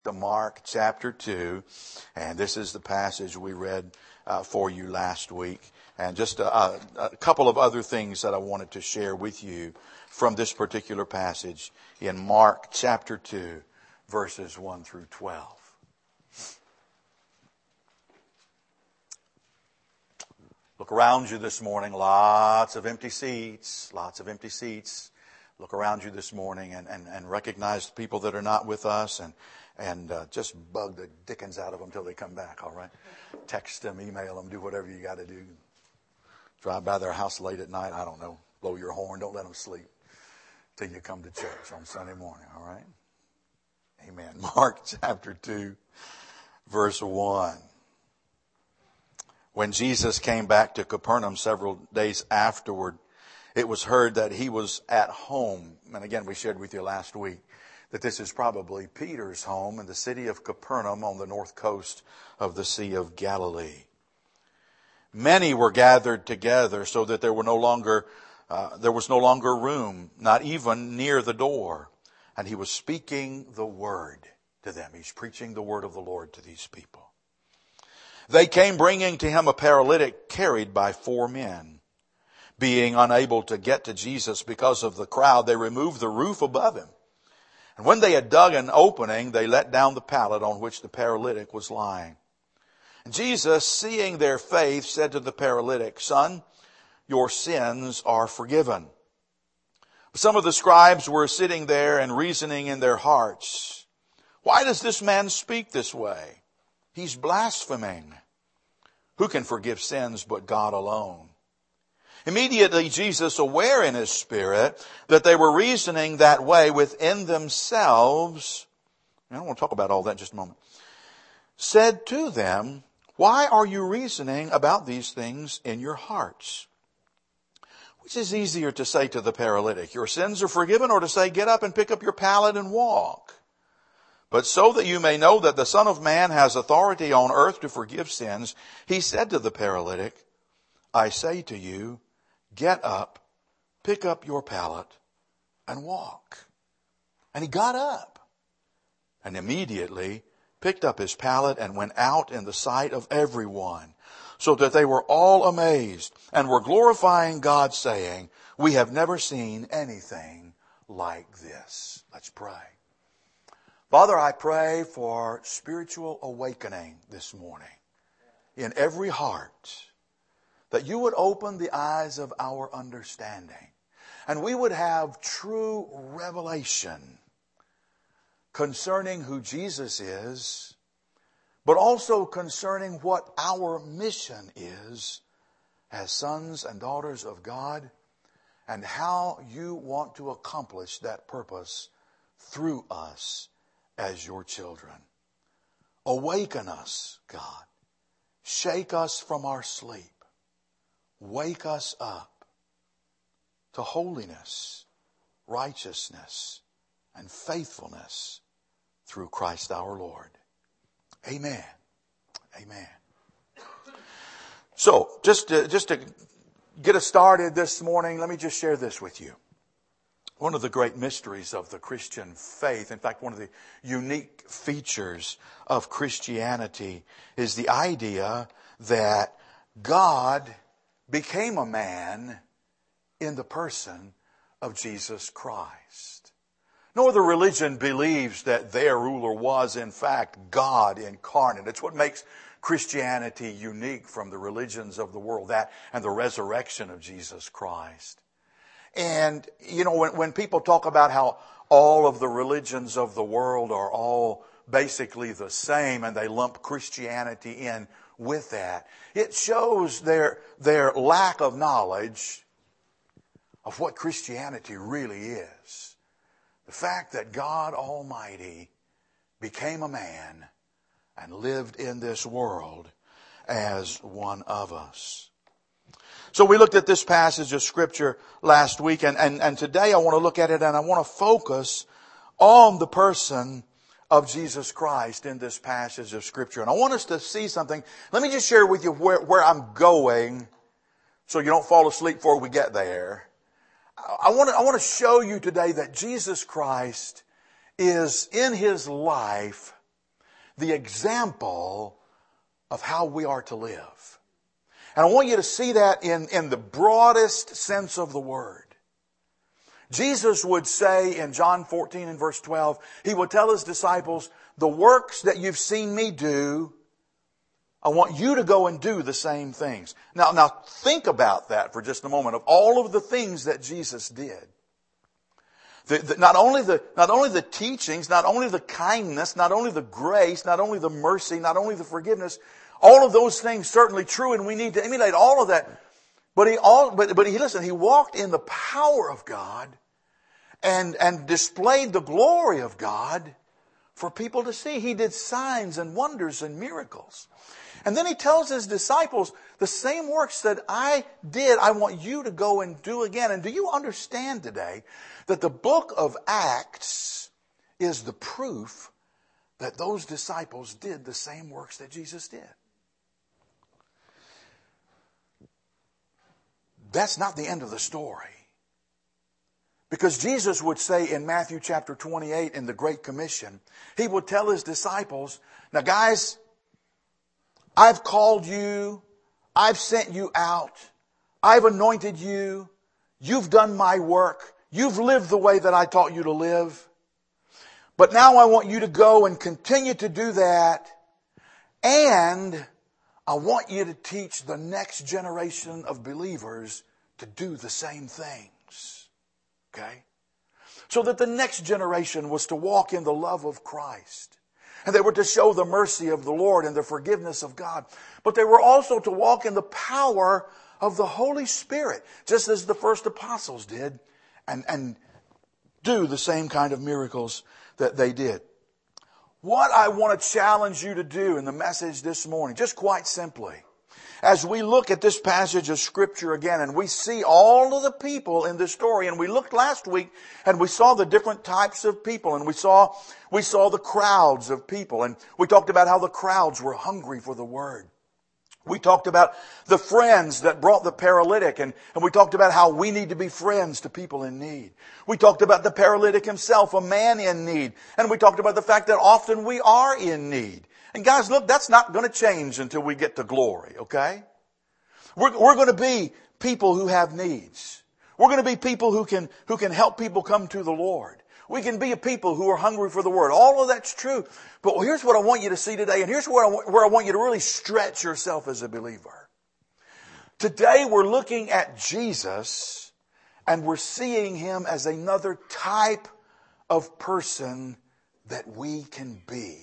To Mark chapter 2, and this is the passage we read for you last week. And just a couple of other things that I wanted to share with you from this particular passage in Mark chapter 2, verses 1 through 12. Look around you this morning, lots of empty seats, Look around you this morning and recognize the people that are not with us and just bug the dickens out of them till they come back, all right? Text them, email them, do whatever you got to do. Drive by their house late at night, I don't know. Blow your horn, don't let them sleep till you come to church on Sunday morning, all right? Amen. Mark chapter 2, verse 1. When Jesus came back to Capernaum several days afterward, it was heard that he was at home. And again, we shared with you last week that this is probably Peter's home in the city of Capernaum on the north coast of the Sea of Galilee. Many were gathered together so that there was no longer room, not even near the door. And he was speaking the word to them. He's preaching the word of the Lord to these people. They came bringing to him a paralytic carried by 4 men. Being unable to get to Jesus because of the crowd, they removed the roof above him. And when they had dug an opening, they let down the pallet on which the paralytic was lying. And Jesus, seeing their faith, said to the paralytic, "Son, your sins are forgiven." But some of the scribes were sitting there and reasoning in their hearts, "Why does this man speak this way? He's blaspheming. Who can forgive sins but God alone?" Immediately Jesus, aware in his spirit that they were reasoning that way within themselves, and I want to talk about all that in just a moment, said to them, "Why are you reasoning about these things in your hearts? Which is easier to say to the paralytic, 'Your sins are forgiven,' or to say, 'Get up and pick up your pallet and walk'? But so that you may know that the Son of Man has authority on earth to forgive sins," he said to the paralytic, "I say to you, get up, pick up your pallet, and walk." And he got up and immediately picked up his pallet and went out in the sight of everyone, so that they were all amazed and were glorifying God, saying, "We have never seen anything like this." Let's pray. Father, I pray for spiritual awakening this morning in every heart, that you would open the eyes of our understanding and we would have true revelation concerning who Jesus is, but also concerning what our mission is as sons and daughters of God and how you want to accomplish that purpose through us as your children. Awaken us, God. Shake us from our sleep. Wake us up to holiness, righteousness, and faithfulness through Christ our Lord. Amen. Amen. So, just to get us started this morning, let me just share this with you. One of the great mysteries of the Christian faith, in fact, one of the unique features of Christianity, is the idea that God became a man in the person of Jesus Christ. No other religion believes that their ruler was, in fact, God incarnate. It's what makes Christianity unique from the religions of the world, that and the resurrection of Jesus Christ. And, you know, when people talk about how all of the religions of the world are all basically the same and they lump Christianity in with that, it shows their lack of knowledge of what Christianity really is. The fact that God Almighty became a man and lived in this world as one of us. So we looked at this passage of Scripture last week, and today I want to look at it and I want to focus on the person of Jesus Christ in this passage of Scripture. And I want us to see something. Let me just share with you where I'm going so you don't fall asleep before we get there. I want to show you today that Jesus Christ is in His life the example of how we are to live. And I want you to see that in the broadest sense of the word. Jesus would say in John 14 and verse 12, He would tell His disciples, the works that you've seen me do, I want you to go and do the same things. Now think about that for just a moment, of all of the things that Jesus did. Not only the teachings, not only the kindness, not only the grace, not only the mercy, not only the forgiveness, all of those things certainly true, and we need to emulate all of that. But he walked in the power of God and displayed the glory of God for people to see. He did signs and wonders and miracles. And then He tells His disciples, the same works that I did, I want you to go and do again. And do you understand today that the book of Acts is the proof that those disciples did the same works that Jesus did? That's not the end of the story. Because Jesus would say in Matthew chapter 28 in the Great Commission, He would tell His disciples, now guys, I've called you, I've sent you out, I've anointed you, you've done my work, you've lived the way that I taught you to live. But now I want you to go and continue to do that, and I want you to teach the next generation of believers to do the same things. Okay? So that the next generation was to walk in the love of Christ. And they were to show the mercy of the Lord and the forgiveness of God. But they were also to walk in the power of the Holy Spirit, just as the first apostles did, and do the same kind of miracles that they did. What I want to challenge you to do in the message this morning, just quite simply, as we look at this passage of Scripture again and we see all of the people in this story, and we looked last week and we saw the different types of people, and we saw the crowds of people, and we talked about how the crowds were hungry for the Word. We talked about the friends that brought the paralytic, and we talked about how we need to be friends to people in need. We talked about the paralytic himself, a man in need, and we talked about the fact that often we are in need. And guys, look, that's not going to change until we get to glory, okay? We're going to be people who have needs. We're going to be people who can help people come to the Lord. We can be a people who are hungry for the Word. All of that's true. But here's what I want you to see today, and here's where I want you to really stretch yourself as a believer. Today we're looking at Jesus, and we're seeing Him as another type of person that we can be.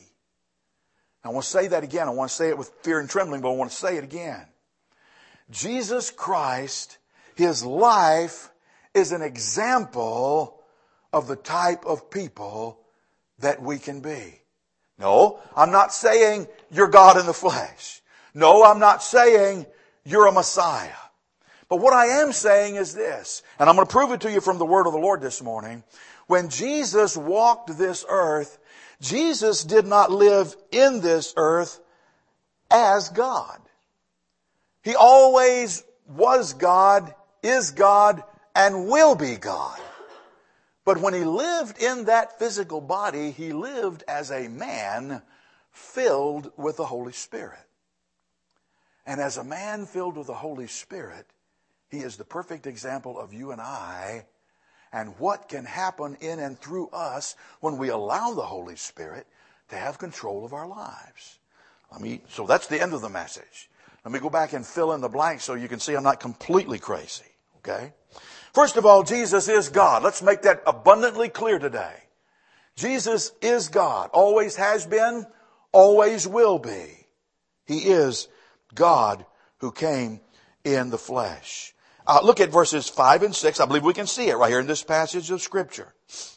I want to say that again. I want to say it with fear and trembling, but I want to say it again. Jesus Christ, His life is an example of the type of people that we can be. No, I'm not saying you're God in the flesh. No, I'm not saying you're a Messiah. But what I am saying is this, and I'm going to prove it to you from the word of the Lord this morning. When Jesus walked this earth, Jesus did not live in this earth as God. He always was God, is God, and will be God. But when He lived in that physical body, He lived as a man filled with the Holy Spirit. And as a man filled with the Holy Spirit, He is the perfect example of you and I, and what can happen in and through us when we allow the Holy Spirit to have control of our lives. So that's the end of the message. Let me go back and fill in the blanks so you can see I'm not completely crazy. Okay? First of all, Jesus is God. Let's make that abundantly clear today. Jesus is God. Always has been, always will be. He is God who came in the flesh. Look at verses 5 and 6. I believe we can see it right here in this passage of Scripture.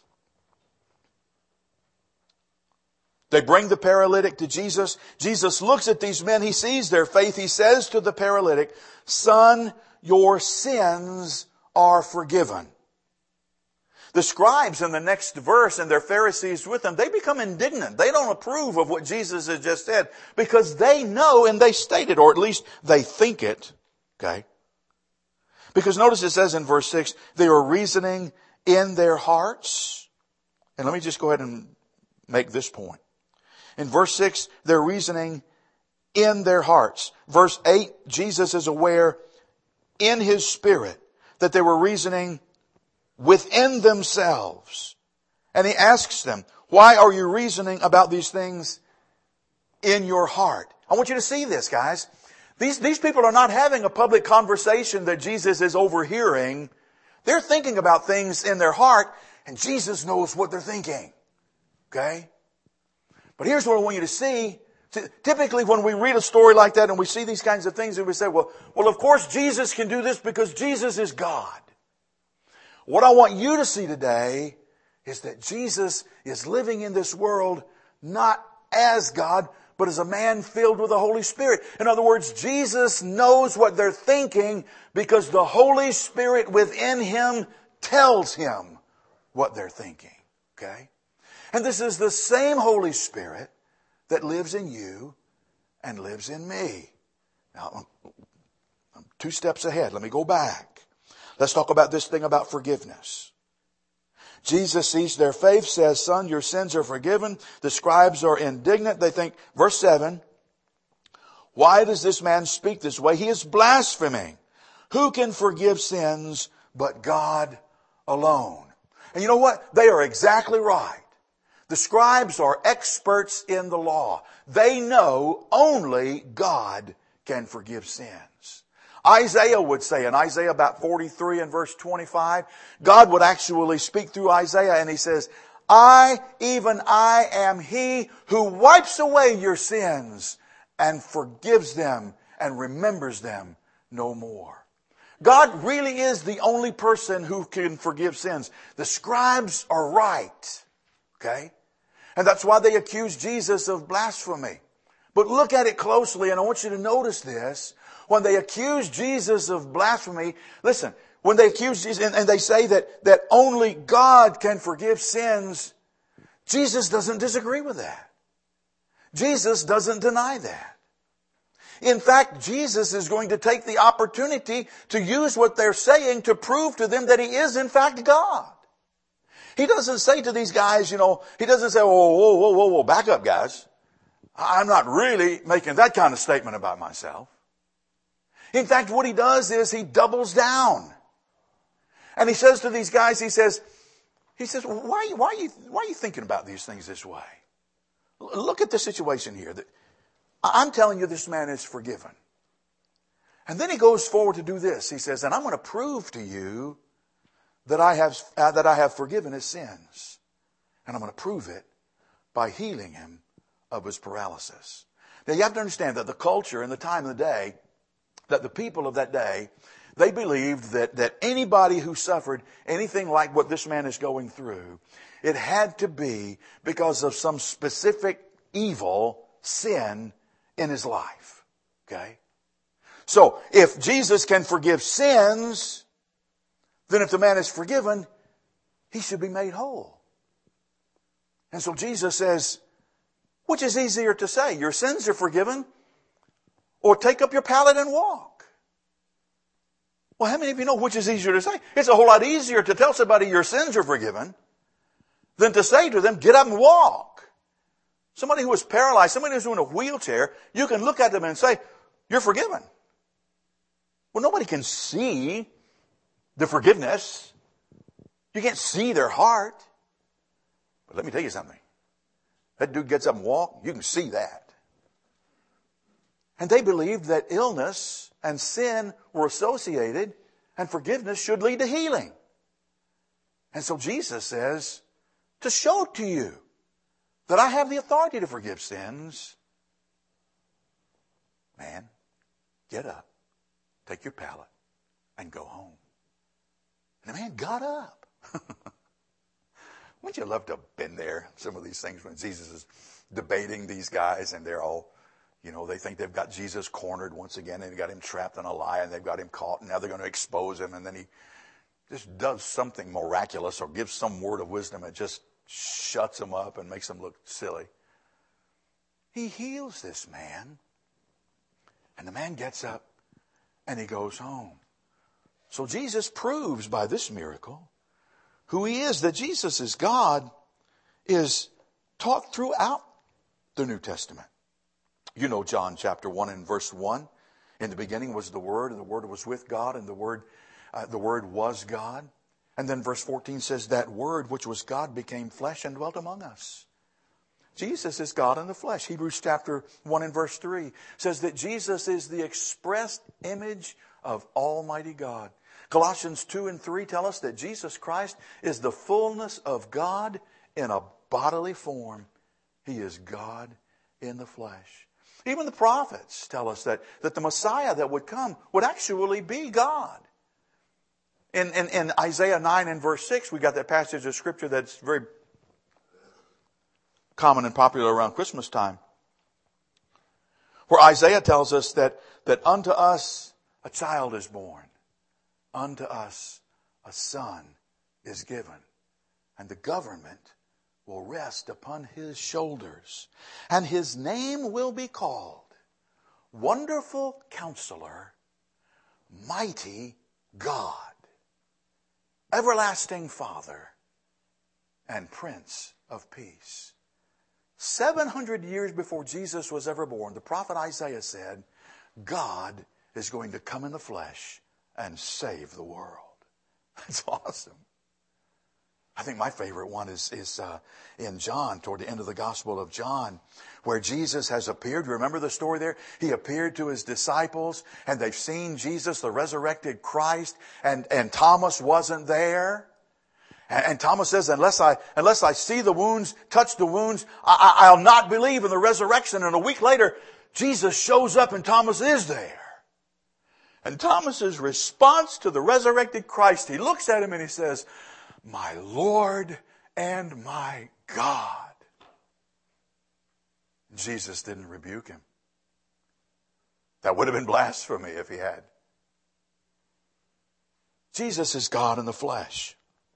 They bring the paralytic to Jesus. Jesus looks at these men. He sees their faith. He says to the paralytic, "Son, your sins are forgiven." The scribes in the next verse and their Pharisees with them, they become indignant. They don't approve of what Jesus has just said because they know and they state it, or at least they think it. Okay? Because notice it says in verse 6, they are reasoning in their hearts. And let me just go ahead and make this point. In verse 6, they're reasoning in their hearts. Verse 8, Jesus is aware in his spirit that they were reasoning within themselves. And he asks them, why are you reasoning about these things in your heart? I want you to see this, guys. These people are not having a public conversation that Jesus is overhearing. They're thinking about things in their heart, and Jesus knows what they're thinking. Okay? But here's what I want you to see. Typically when we read a story like that and we see these kinds of things, we say, well, of course Jesus can do this because Jesus is God. What I want you to see today is that Jesus is living in this world not as God, but as a man filled with the Holy Spirit. In other words, Jesus knows what they're thinking because the Holy Spirit within him tells him what they're thinking. Okay? And this is the same Holy Spirit that lives in you and lives in me. Now, I'm 2 steps ahead. Let me go back. Let's talk about this thing about forgiveness. Jesus sees their faith, says, son, your sins are forgiven. The scribes are indignant. They think, verse 7, why does this man speak this way? He is blaspheming. Who can forgive sins but God alone? And you know what? They are exactly right. The scribes are experts in the law. They know only God can forgive sins. Isaiah would say in Isaiah about 43 and verse 25, God would actually speak through Isaiah and he says, even I am he who wipes away your sins and forgives them and remembers them no more. God really is the only person who can forgive sins. The scribes are right. Okay? And that's why they accuse Jesus of blasphemy. But look at it closely, and I want you to notice this. When they accuse Jesus of blasphemy, listen, when they accuse Jesus and they say that only God can forgive sins, Jesus doesn't disagree with that. Jesus doesn't deny that. In fact, Jesus is going to take the opportunity to use what they're saying to prove to them that he is in fact God. He doesn't say to these guys, he doesn't say, whoa, back up, guys. I'm not really making that kind of statement about myself. In fact, what he does is he doubles down. And he says to these guys, he says, why are you thinking about these things this way? Look at the situation here. I'm telling you this man is forgiven. And then he goes forward to do this. He says, and I'm going to prove to you that I have forgiven his sins. And I'm going to prove it by healing him of his paralysis. Now you have to understand that the culture and the time of the day, that the people of that day, they believed that anybody who suffered anything like what this man is going through, it had to be because of some specific evil sin in his life. Okay? So if Jesus can forgive sins, then if the man is forgiven, he should be made whole. And so Jesus says, which is easier to say? Your sins are forgiven, or take up your pallet and walk? Well, how many of you know which is easier to say? It's a whole lot easier to tell somebody your sins are forgiven than to say to them, get up and walk. Somebody who is paralyzed, somebody who's in a wheelchair, you can look at them and say, you're forgiven. Well, nobody can see the forgiveness. You can't see their heart. But let me tell you something. That dude gets up and walks, you can see that. And they believed that illness and sin were associated and forgiveness should lead to healing. And so Jesus says, to show to you that I have the authority to forgive sins, man, get up, take your pallet, and go home. And the man got up. Wouldn't you love to have been there? Some of these things when Jesus is debating these guys and they're all, they think they've got Jesus cornered once again and they've got him trapped in a lie and they've got him caught and now they're going to expose him and then he just does something miraculous or gives some word of wisdom that just shuts him up and makes him look silly. He heals this man and the man gets up and he goes home. So Jesus proves by this miracle who he is. That Jesus is God is taught throughout the the New Testament. You know John chapter 1 and verse 1. In the beginning was the Word, and the Word was with God, and the Word was God. And then verse 14 says, that Word which was God became flesh and dwelt among us. Jesus is God in the flesh. Hebrews chapter 1 and verse 3 says that Jesus is the expressed image of Almighty God. Colossians 2 and 3 tell us that Jesus Christ is the fullness of God in a bodily form. He is God in the flesh. Even the prophets tell us that the Messiah that would come would actually be God. In Isaiah 9 and verse 6, we got that passage of Scripture that's very common and popular around Christmas time, where Isaiah tells us that unto us a child is born, unto us a son is given, and the government will rest upon his shoulders, and his name will be called Wonderful Counselor, Mighty God, Everlasting Father, and Prince of Peace. 700 years before Jesus was ever born, the prophet Isaiah said, God is going to come in the flesh and save the world. That's awesome. I think my favorite one is in John, toward the end of the Gospel of John, where Jesus has appeared. Remember the story there? He appeared to his disciples, and they've seen Jesus, the resurrected Christ, and Thomas wasn't there. And Thomas says, unless I see the wounds, touch the wounds, I'll not believe in the resurrection. And a week later, Jesus shows up and Thomas is there. And Thomas's response to the resurrected Christ, he looks at him and he says, my Lord and my God. Jesus didn't rebuke him. That would have been blasphemy if he had. Jesus is God in the flesh.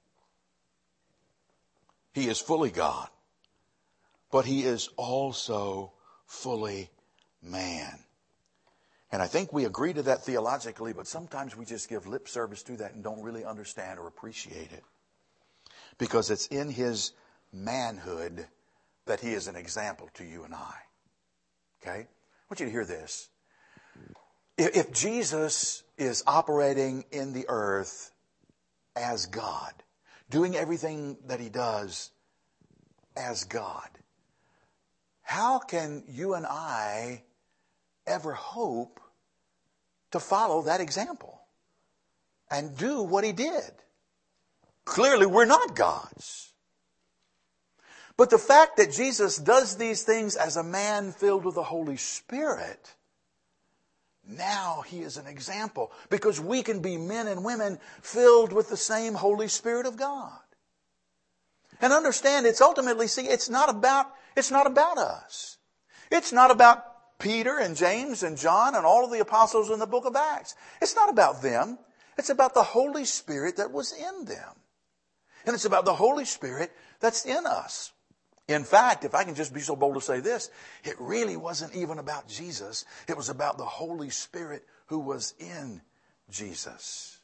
He is fully God, but he is also fully man. And I think we agree to that theologically, but sometimes we just give lip service to that and don't really understand or appreciate it. Because it's in his manhood that he is an example to you and I. Okay? I want you to hear this. If Jesus is operating in the earth as God, doing everything that he does as God, how can you and I ever hope to follow that example and do what he did? Clearly, we're not gods. But the fact that Jesus does these things as a man filled with the Holy Spirit, now he is an example, because we can be men and women filled with the same Holy Spirit of God. And understand, it's ultimately, it's not about us. It's not about Peter and James and John and all of the apostles in the book of Acts. It's not about them. It's about the Holy Spirit that was in them. And it's about the Holy Spirit that's in us. In fact, if I can just be so bold to say this, it really wasn't even about Jesus. It was about the Holy Spirit who was in Jesus.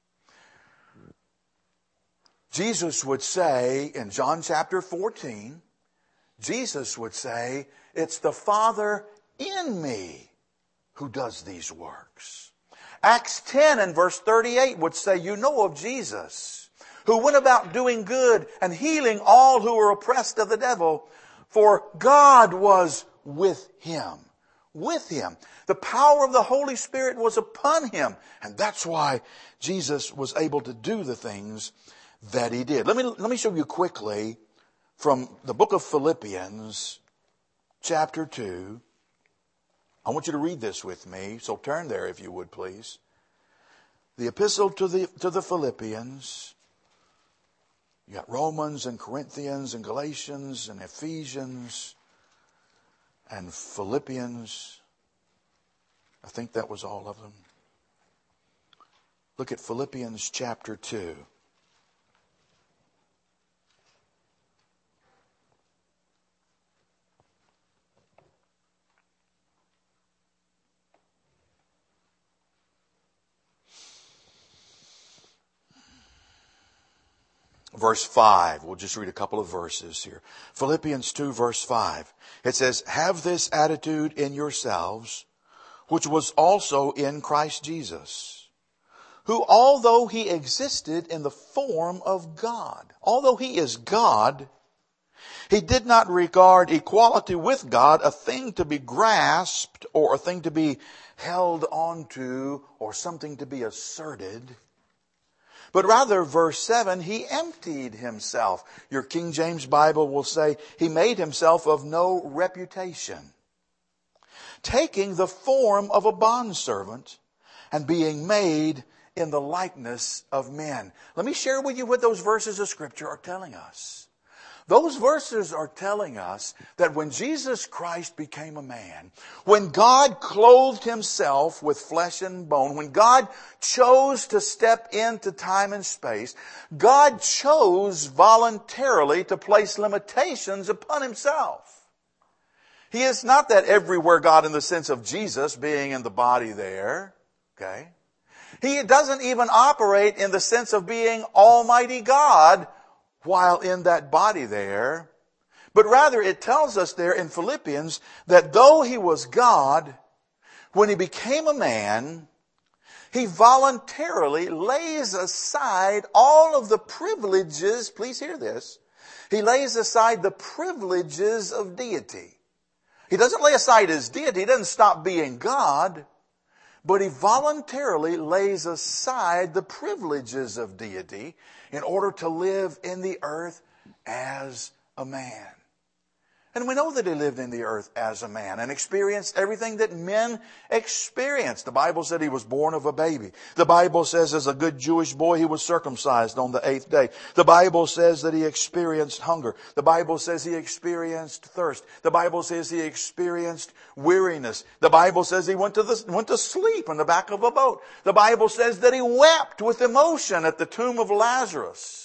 Jesus would say in John chapter 14, Jesus would say, it's the Father in me who does these works. Acts 10 and verse 38 would say, you know of Jesus, who went about doing good and healing all who were oppressed of the devil, for God was with him. With him. The power of the Holy Spirit was upon him. And that's why Jesus was able to do the things that he did. Let me show you quickly from the book of Philippians, chapter 2. I want you to read this with me. So turn there if you would, please. The epistle to the Philippians. You got Romans and Corinthians and Galatians and Ephesians and Philippians. I think that was all of them. Look at Philippians chapter 2. verse 5. We'll just read a couple of verses here. Philippians 2 verse 5. It says, have this attitude in yourselves, which was also in Christ Jesus, who although he existed in the form of God, although he is God, he did not regard equality with God a thing to be grasped or a thing to be held onto or something to be asserted. But rather, verse 7, he emptied himself. Your King James Bible will say he made himself of no reputation, taking the form of a bondservant and being made in the likeness of men. Let me share with you what those verses of Scripture are telling us. Those verses are telling us that when Jesus Christ became a man, when God clothed himself with flesh and bone, when God chose to step into time and space, God chose voluntarily to place limitations upon himself. He is not that everywhere God in the sense of Jesus being in the body there. Okay? He doesn't even operate in the sense of being Almighty God while in that body there. But rather it tells us there in Philippians that though he was God, when he became a man, he voluntarily lays aside all of the privileges, please hear this, he lays aside the privileges of deity. He doesn't lay aside his deity, he doesn't stop being God, but he voluntarily lays aside the privileges of deity in order to live in the earth as a man. And we know that he lived in the earth as a man and experienced everything that men experience. The Bible said he was born of a baby. The Bible says as a good Jewish boy he was circumcised on the 8th day. The Bible says that he experienced hunger. The Bible says he experienced thirst. The Bible says he experienced weariness. The Bible says he went to sleep in the back of a boat. The Bible says that he wept with emotion at the tomb of Lazarus.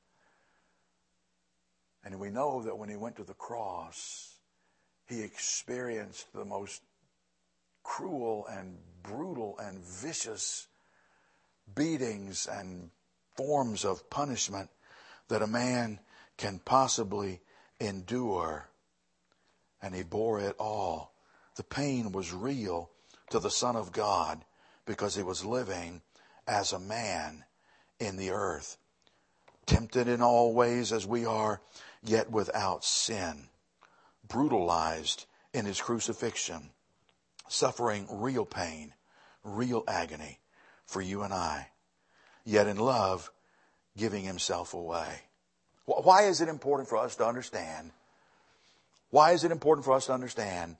And we know that when he went to the cross, he experienced the most cruel and brutal and vicious beatings and forms of punishment that a man can possibly endure. And he bore it all. The pain was real to the Son of God because he was living as a man in the earth. Tempted in all ways as we are, yet without sin, brutalized in his crucifixion, suffering real pain, real agony for you and I, yet in love giving himself away. Why is it important for us to understand? Why is it important for us to understand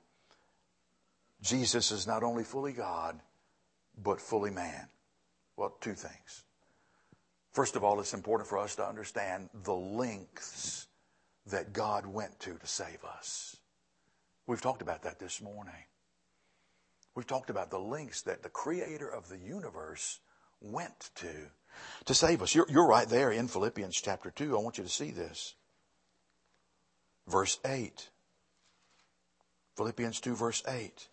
Jesus is not only fully God, but fully man? Well, two things. First of all, it's important for us to understand the lengths that God went to save us. We've talked about that this morning. We've talked about the lengths that the creator of the universe went to save us. You're right there in Philippians chapter 2. I want you to see this. Verse 8. Philippians 2 verse 8.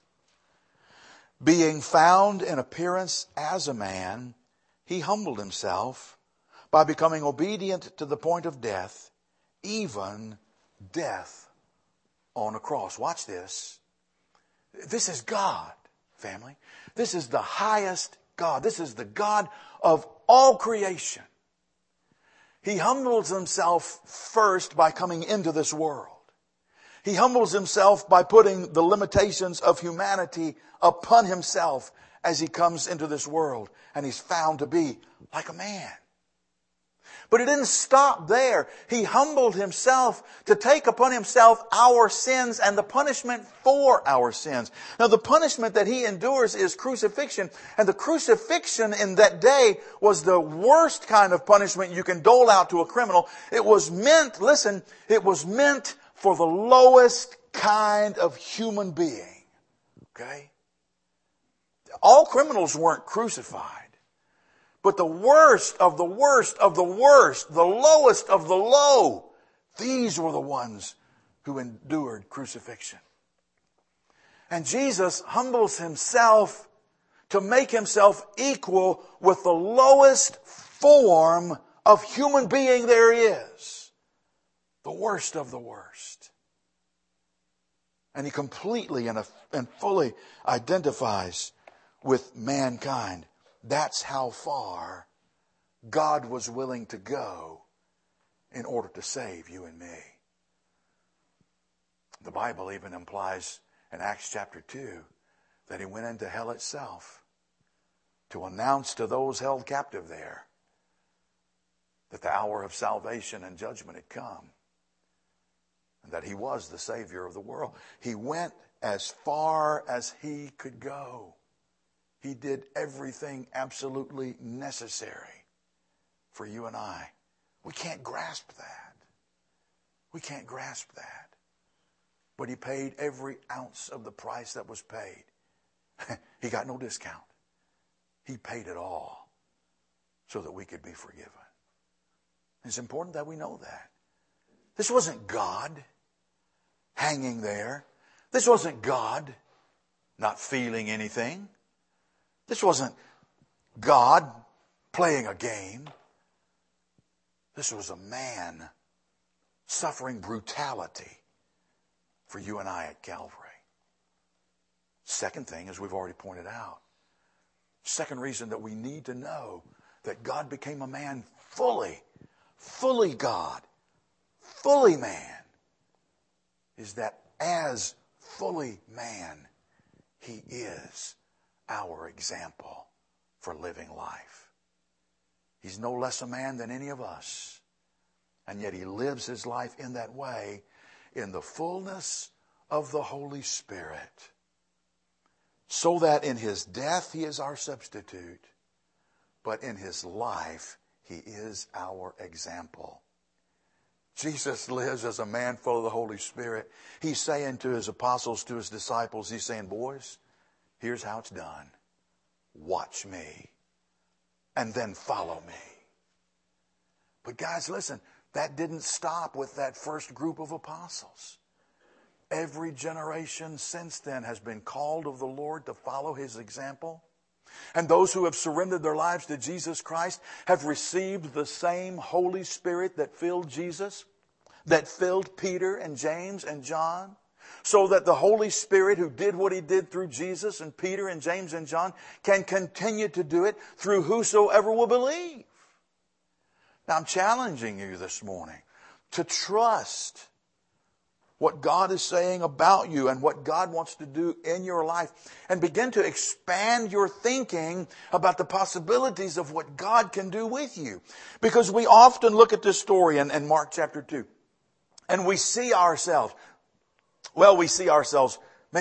Being found in appearance as a man, he humbled himself by becoming obedient to the point of death, even death on a cross. Watch this. This is God, family. This is the highest God. This is the God of all creation. He humbles himself first by coming into this world. He humbles himself by putting the limitations of humanity upon himself as he comes into this world. And he's found to be like a man. But it didn't stop there. He humbled himself to take upon himself our sins and the punishment for our sins. Now the punishment that he endures is crucifixion. And the crucifixion in that day was the worst kind of punishment you can dole out to a criminal. It was meant, listen, it was meant for the lowest kind of human being. Okay? All criminals weren't crucified. But the worst of the worst of the worst, the lowest of the low, these were the ones who endured crucifixion. And Jesus humbles himself to make himself equal with the lowest form of human being there is. The worst of the worst. And he completely and fully identifies with mankind. That's how far God was willing to go in order to save you and me. The Bible even implies in Acts chapter 2 that he went into hell itself to announce to those held captive there that the hour of salvation and judgment had come, and that he was the Savior of the world. He went as far as he could go. He did everything absolutely necessary for you and I. We can't grasp that. We can't grasp that. But he paid every ounce of the price that was paid. He got no discount. He paid it all so that we could be forgiven. It's important that we know that. This wasn't God hanging there. This wasn't God not feeling anything. This wasn't God playing a game. This was a man suffering brutality for you and I at Calvary. Second thing, as we've already pointed out, second reason that we need to know that God became a man fully God, fully man, is that as fully man, he is our example for living life. He's no less a man than any of us, and yet he lives his life in that way in the fullness of the Holy Spirit, so that in his death he is our substitute, but in his life he is our example. Jesus lives as a man full of the Holy Spirit. He's saying to his apostles, to his disciples, he's saying, boys, here's how it's done. Watch me and then follow me. But guys, listen, that didn't stop with that first group of apostles. Every generation since then has been called of the Lord to follow his example. And those who have surrendered their lives to Jesus Christ have received the same Holy Spirit that filled Jesus, that filled Peter and James and John, so that the Holy Spirit who did what he did through Jesus and Peter and James and John can continue to do it through whosoever will believe. Now I'm challenging you this morning to trust what God is saying about you and what God wants to do in your life, and begin to expand your thinking about the possibilities of what God can do with you. Because we often look at this story in Mark chapter 2 and we see ourselves, maybe we see ourselves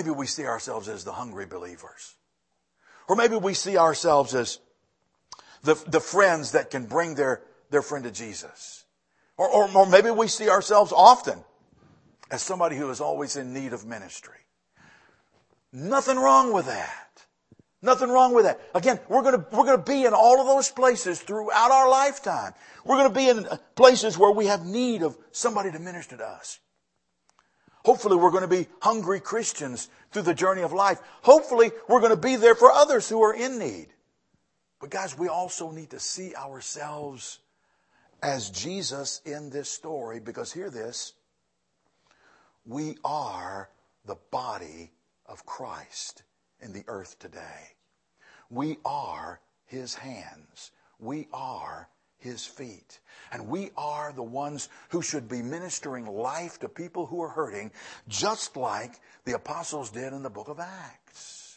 as the hungry believers. Or maybe we see ourselves as the friends that can bring their friend to Jesus. Or maybe we see ourselves often as somebody who is always in need of ministry. Nothing wrong with that. Nothing wrong with that. Again, we're going to be in all of those places throughout our lifetime. We're going to be in places where we have need of somebody to minister to us. Hopefully we're going to be hungry Christians through the journey of life. Hopefully we're going to be there for others who are in need. But guys, we also need to see ourselves as Jesus in this story, because hear this, we are the body of Christ in the earth today. We are his hands. We are his feet. And we are the ones who should be ministering life to people who are hurting, just like the apostles did in the book of Acts.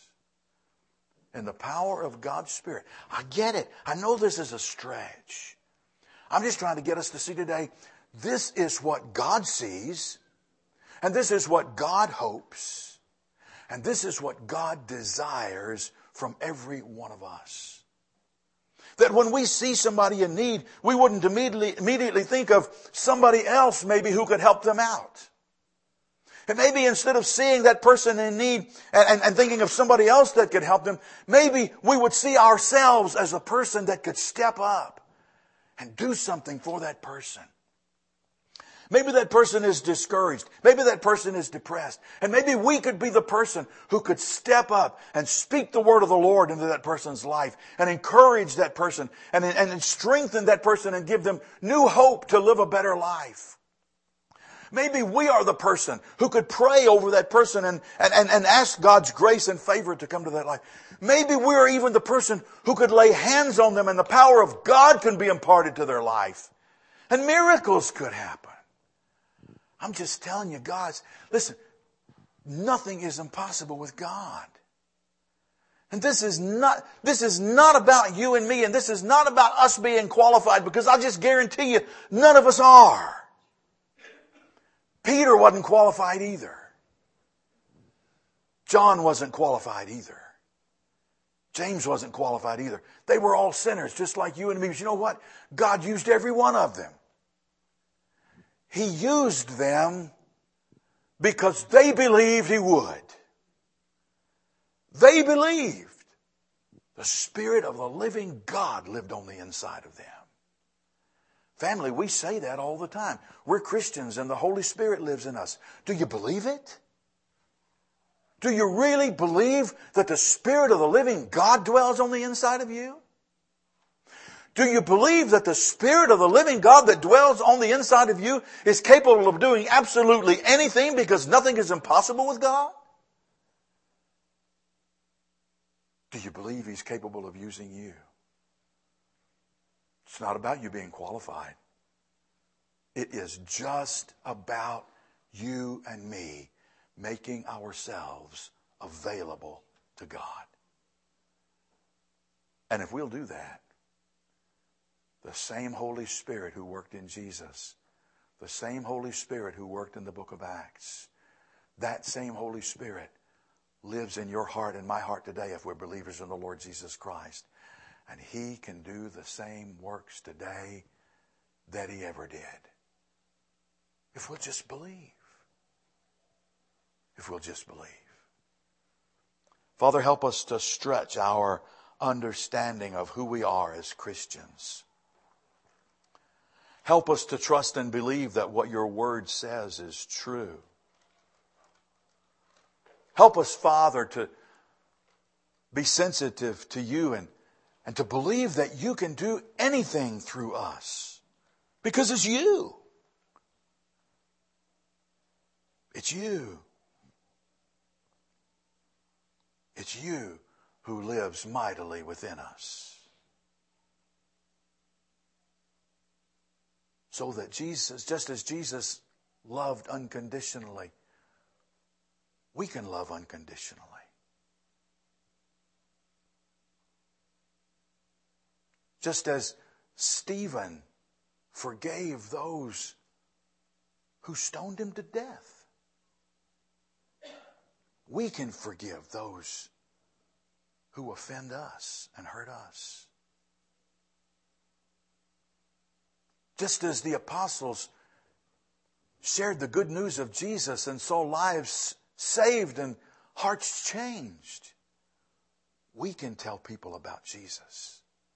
In the power of God's Spirit. I get it. I know this is a stretch. I'm just trying to get us to see today, this is what God sees, and this is what God hopes, and this is what God desires from every one of us. That when we see somebody in need, we wouldn't immediately think of somebody else maybe who could help them out. And maybe instead of seeing that person in need and thinking of somebody else that could help them, maybe we would see ourselves as a person that could step up and do something for that person. Maybe that person is discouraged. Maybe that person is depressed. And maybe we could be the person who could step up and speak the word of the Lord into that person's life and encourage that person and strengthen that person and give them new hope to live a better life. Maybe we are the person who could pray over that person and ask God's grace and favor to come to that life. Maybe we are even the person who could lay hands on them and the power of God can be imparted to their life. And miracles could happen. I'm just telling you, guys, listen, nothing is impossible with God. And this is not about you and me, and this is not about us being qualified, because I just guarantee you, none of us are. Peter wasn't qualified either. John wasn't qualified either. James wasn't qualified either. They were all sinners, just like you and me. But you know what? God used every one of them. He used them because they believed He would. They believed. The Spirit of the living God lived on the inside of them. Family, we say that all the time. We're Christians and the Holy Spirit lives in us. Do you believe it? Do you really believe that the Spirit of the living God dwells on the inside of you? Do you believe that the Spirit of the living God that dwells on the inside of you is capable of doing absolutely anything because nothing is impossible with God? Do you believe He's capable of using you? It's not about you being qualified. It is just about you and me making ourselves available to God. And if we'll do that, the same Holy Spirit who worked in Jesus, the same Holy Spirit who worked in the book of Acts, that same Holy Spirit lives in your heart and my heart today if we're believers in the Lord Jesus Christ. And He can do the same works today that He ever did. If we'll just believe. If we'll just believe. Father, help us to stretch our understanding of who we are as Christians. Help us to trust and believe that what your word says is true. Help us, Father, to be sensitive to you and to believe that you can do anything through us. Because it's you. It's you. It's you who lives mightily within us. So that Jesus, just as Jesus loved unconditionally, we can love unconditionally. Just as Stephen forgave those who stoned him to death, we can forgive those who offend us and hurt us. Just as the apostles shared the good news of Jesus and saw lives saved and hearts changed, we can tell people about Jesus.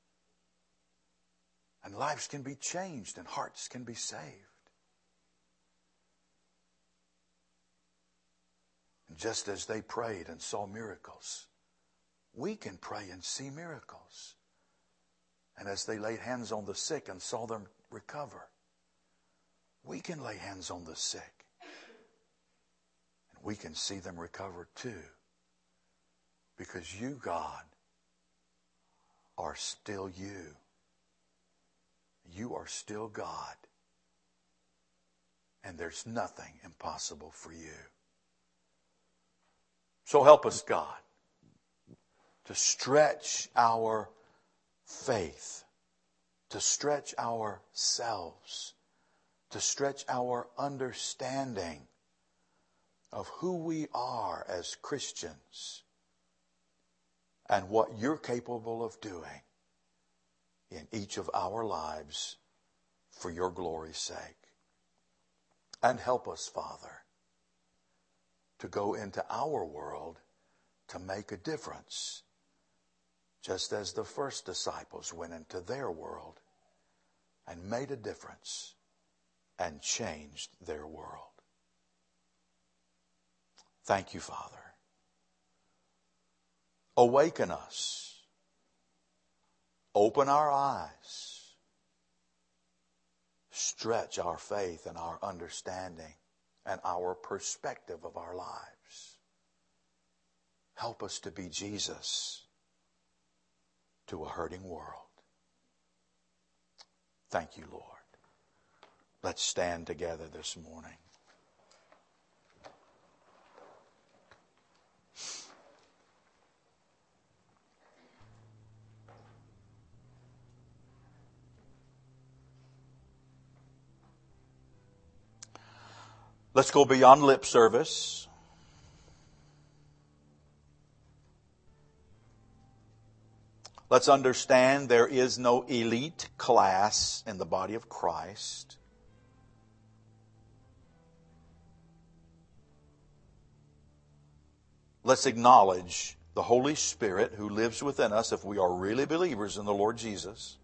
And lives can be changed and hearts can be saved. And just as they prayed and saw miracles, we can pray and see miracles. And as they laid hands on the sick and saw them recover, we can lay hands on the sick. And we can see them recover too. Because you, God, are still you. You are still God. And there's nothing impossible for you. So help us, God, to stretch our faith, to stretch ourselves, to stretch our understanding of who we are as Christians and what you're capable of doing in each of our lives for your glory's sake. And help us, Father, to go into our world to make a difference, just as the first disciples went into their world and made a difference and changed their world. Thank you, Father. Awaken us. Open our eyes. Stretch our faith and our understanding and our perspective of our lives. Help us to be Jesus to a hurting world. Thank you, Lord. Let's stand together this morning. Let's go beyond lip service. Let's understand there is no elite class in the body of Christ. Let's acknowledge the Holy Spirit who lives within us if we are really believers in the Lord Jesus.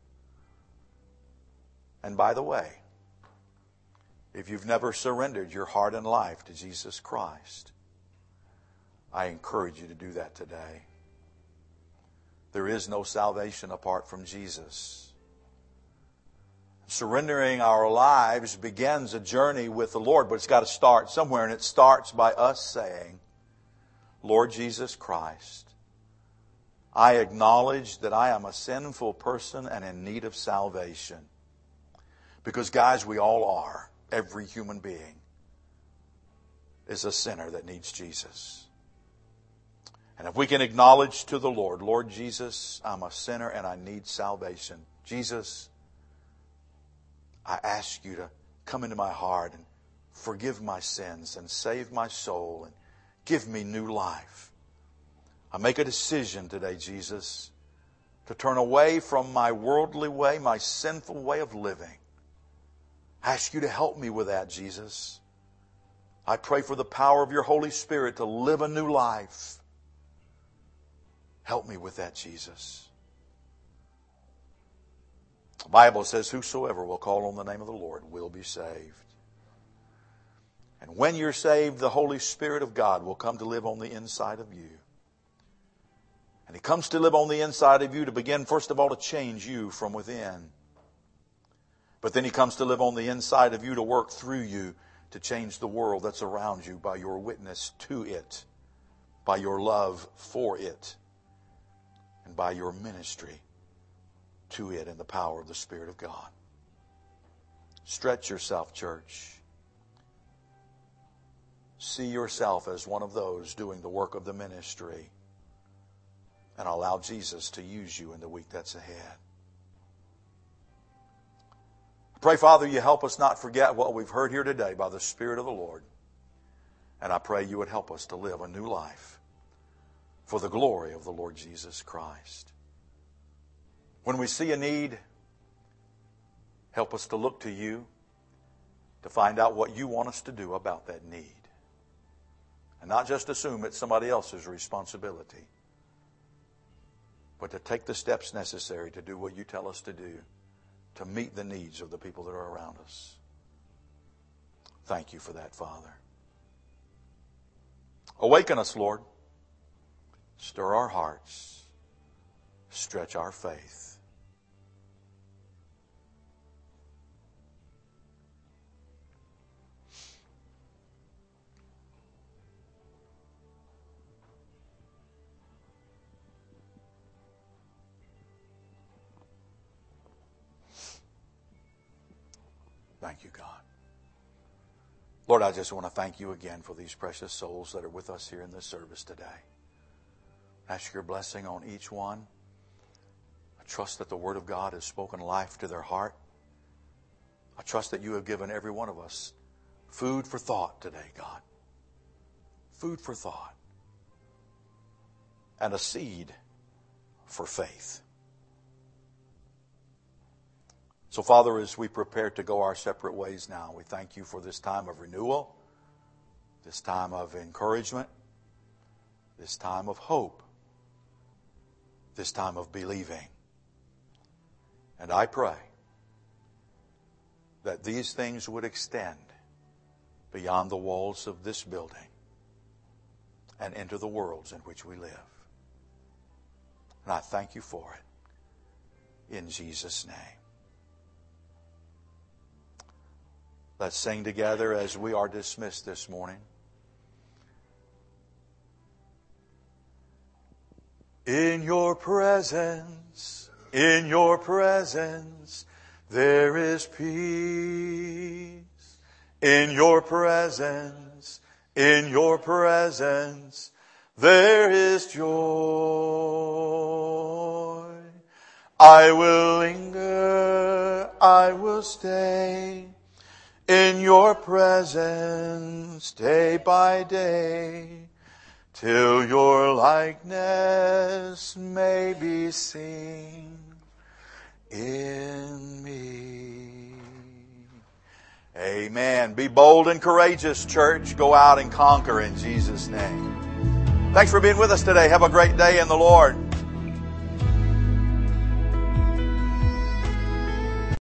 And by the way, if you've never surrendered your heart and life to Jesus Christ, I encourage you to do that today. There is no salvation apart from Jesus. Surrendering our lives begins a journey with the Lord, but it's got to start somewhere, and it starts by us saying, Lord Jesus Christ, I acknowledge that I am a sinful person and in need of salvation. Because, guys, we all are. Every human being is a sinner that needs Jesus. And if we can acknowledge to the Lord, Lord Jesus, I'm a sinner and I need salvation. Jesus, I ask you to come into my heart and forgive my sins and save my soul and give me new life. I make a decision today, Jesus, to turn away from my worldly way, my sinful way of living. I ask you to help me with that, Jesus. I pray for the power of your Holy Spirit to live a new life. Help me with that, Jesus. The Bible says, whosoever will call on the name of the Lord will be saved. And when you're saved, the Holy Spirit of God will come to live on the inside of you. And He comes to live on the inside of you to begin, first of all, to change you from within. But then He comes to live on the inside of you to work through you to change the world that's around you by your witness to it, by your love for it, and by your ministry to it in the power of the Spirit of God. Stretch yourself, church. See yourself as one of those doing the work of the ministry, and allow Jesus to use you in the week that's ahead. Pray, Father, you help us not forget what we've heard here today by the Spirit of the Lord. And I pray you would help us to live a new life for the glory of the Lord Jesus Christ. When we see a need, help us to look to you to find out what you want us to do about that need. And not just assume it's somebody else's responsibility, but to take the steps necessary to do what you tell us to do, to meet the needs of the people that are around us. Thank you for that, Father. Awaken us, Lord. Stir our hearts. Stretch our faith. Thank you, God. Lord, I just want to thank you again for these precious souls that are with us here in this service today. Ask your blessing on each one. I trust that the Word of God has spoken life to their heart. I trust that you have given every one of us food for thought today, God. Food for thought. And a seed for faith. So, Father, as we prepare to go our separate ways now, we thank you for this time of renewal, this time of encouragement, this time of hope, this time of believing. And I pray that these things would extend beyond the walls of this building and into the worlds in which we live. And I thank you for it. In Jesus' name. Let's sing together as we are dismissed this morning. In your presence, there is peace. In your presence, there is joy. I will linger, I will stay in your presence day by day, till your likeness may be seen in me. Amen. Be bold and courageous, church. Go out and conquer in Jesus' name. Thanks for being with us today. Have a great day in the Lord.